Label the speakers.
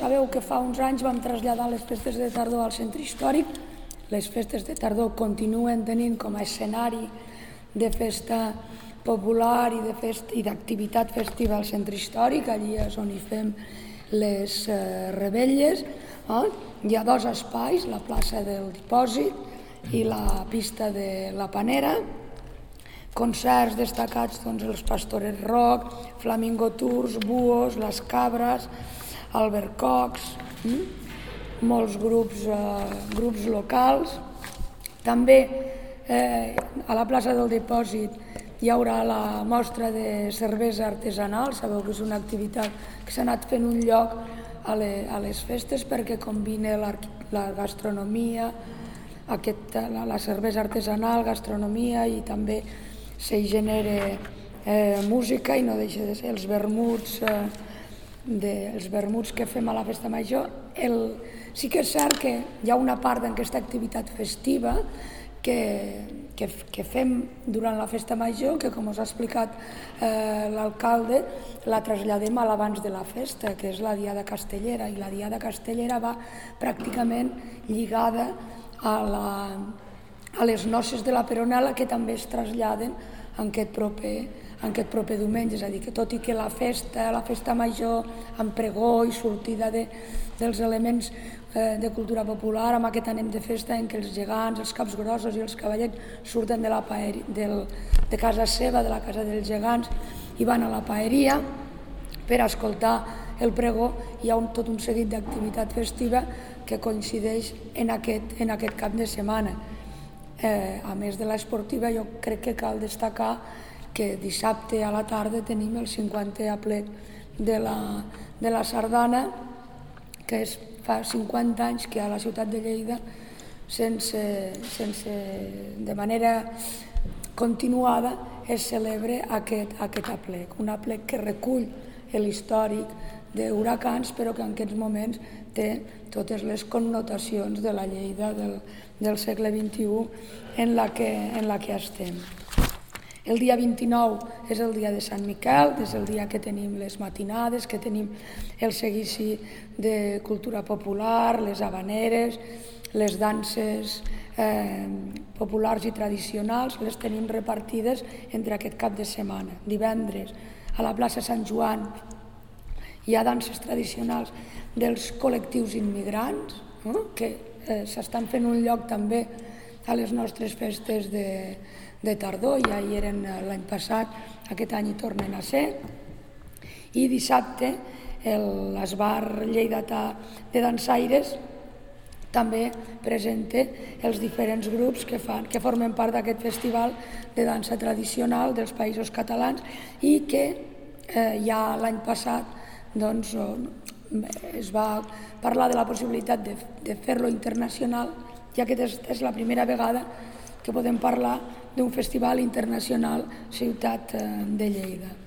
Speaker 1: sabeu que fa uns anys vam traslladar les festes de tardor al centre històric. Les festes de tardor continuen tenint com a escenari de festa popular i d'activitat festiva al centre històric, allí és on hi fem les revetlles. Hi ha dos espais, la plaça del Dipòsit i la pista de la Panera. Concerts destacats, els Pastorets Rock, Flamingo Tours, Buos, Les Cabres, Albercocs, molts grups locals. També a la plaça del Dipòsit hi haurà la mostra de cervesa artesanal. Sabeu que és una activitat que s'ha anat fent un lloc a les festes perquè combina la gastronomia, la cervesa artesanal, gastronomia, i també s'hi genera música, i no deixa de ser els vermuts que fem a la festa major. Sí que és cert que hi ha una part d'aquesta activitat festiva que fem durant la festa major, que com us ha explicat l'alcalde, la traslladem a l'abans de la festa, que és la Diada Castellera, i la Diada Castellera va pràcticament lligada a les noces de la Peronela, que també es traslladen en aquest proper diumenge. És a dir, que tot i que la festa major amb pregó i sortida dels elements de cultura popular, amb aquest anem de festa en què els gegants, els caps grossos i els cavallets surten de casa seva, de la casa dels gegants, i van a la paeria per escoltar el pregó. Hi ha tot un seguit d'activitat festiva que coincideix en aquest cap de setmana. A més de l'esportiva, jo crec que cal destacar que dissabte a la tarda tenim el 50è aplec de la sardana, que fa 50 anys que a la ciutat de Lleida, de manera continuada, es celebra aquest aplec. Un aplec que recull l'històric d'Huracans, però que en aquests moments té totes les connotacions de la Lleida del segle XXI en la que estem. El dia 29 és el dia de Sant Miquel, és el dia que tenim les matinades, que tenim el seguici de cultura popular, les habaneres, les danses populars i tradicionals, les tenim repartides entre aquest cap de setmana. Divendres, a la plaça Sant Joan, hi ha danses tradicionals dels col·lectius immigrants, que s'estan fent un lloc també a les nostres festes de tardor. Ja hi eren l'any passat, aquest any hi tornen a ser. I dissabte l'esbar lleidatà de dansaires també presenta els diferents grups que formen part d'aquest festival de dansa tradicional dels Països Catalans, i que ja l'any passat es va parlar de la possibilitat de fer-lo internacional, ja que és la primera vegada que podem parlar d'un festival internacional Ciutat de Lleida.